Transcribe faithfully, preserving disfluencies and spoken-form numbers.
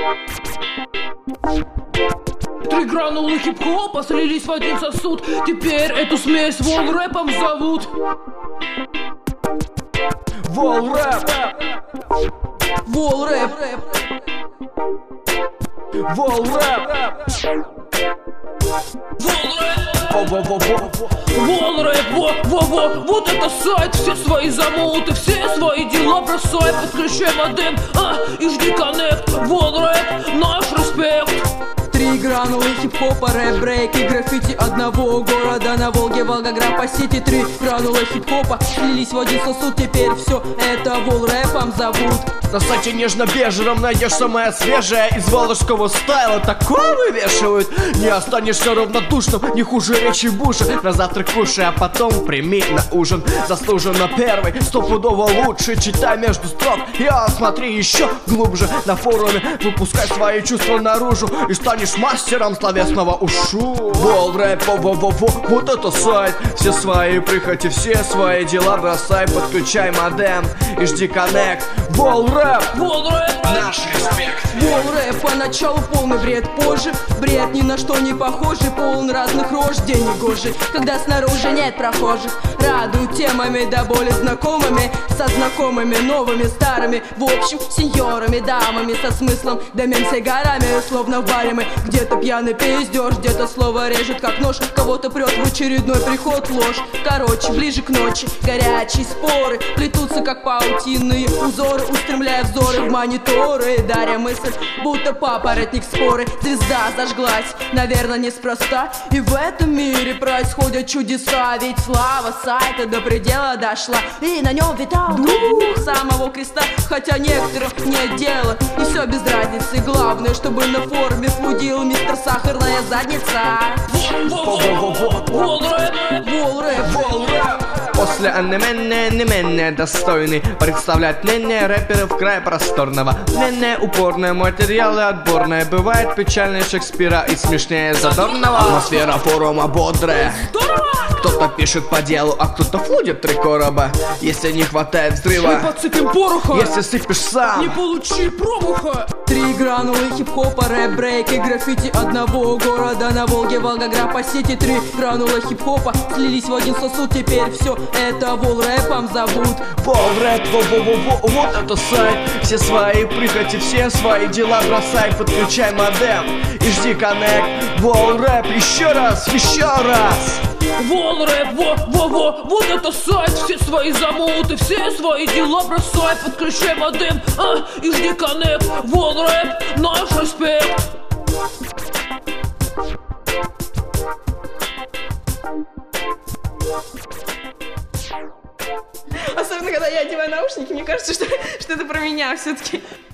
Три гранулы хип-хопа слились в один сосуд. Теперь эту смесь вол-рэпом зовут. Вол-рэп. Вол-рэп. Вол-рэп. Вол-рэп, во-во-во, вот это сайт. Все свои замуты, все свои дела бросай. Подключай модем, а, и жди коннект. Вол-рэп, наш респект. Три гранулы хип-хопа, рэп, брейк и граффити одного города на Волге, Волгоград по сети. Три гранулы хип-хопа слились в один сосуд. Теперь все это вол-рэпом зовут. На сайте нежно-бежевом найдешь самое свежее из волжского стайла. Такое вывешивают, не останешься равнодушным, не хуже речи Буша. На завтрак кушай, а потом прими на ужин. Заслуженно первый, стопудово лучше. Читай между строк, я смотри еще глубже. На форуме выпускай свои чувства наружу и станешь мастером словесного ушу. Вол-рэп, во-во-во-во, вот это сайт. Все свои прихоти, все свои дела бросай. Подключай модем и жди коннект. Вол-рэп. Вол-рэп, наш респект. Вол-рэп поначалу полный бред, позже бред ни на что не похожий, полон разных рож, день негожий, когда снаружи нет прохожих. Радуют темами да более знакомыми, со знакомыми, новыми, старыми, в общем, сеньорами, дамами со смыслом, дымим сигарами, словно в баре мы. Где-то пьяный пиздеж, где-то слово режет как нож, кого-то прет в очередной приход ложь. Короче, ближе к ночи горячие споры плетутся как паутинные узоры, устремляя взоры в мониторы, даря мысль, будто папоротник споры. Звезда зажглась, наверное, неспроста, и в этом мире происходят чудеса. Ведь слава сайта до предела дошла, и на нем витал дух самого креста. Хотя некоторым нет дела, и все без разницы. Главное, чтобы на форуме флудил мистер Сахарная задница. Вол-рэп, Вол-рэп, Вол-рэп. После анименне, неменее достойный представлять мнение рэперов края просторного. Мнение упорное, материалы отборные. Бывает печальнее Шекспира и смешнее задорного. Атмосфера форума бодрая. Кто-то пишет по делу, а кто-то флудит три короба. Если не хватает взрыва, мы подсыпем пороха. если сыпешь сам, не получи промаха. Три гранулы хип-хопа, рэп, брейк и граффити одного города на Волге, Волгоград по сети. Три гранулы хип-хопа слились в один сосуд. Теперь все это вол-рэпом зовут. Вол-рэп, во-во-во-во, вот это сайт. Все свои прихоти, все свои дела бросай. Подключай модем и жди коннект. Вол-рэп, еще раз, еще раз. Вол-рэп, во-во-во, вот это сайт. Все свои замуты, все свои дела бросай. Подключай модем, а, и жди коннект. Вол-рэп, наш респект. Особенно, когда я одеваю наушники, мне кажется, что, что это про меня все-таки.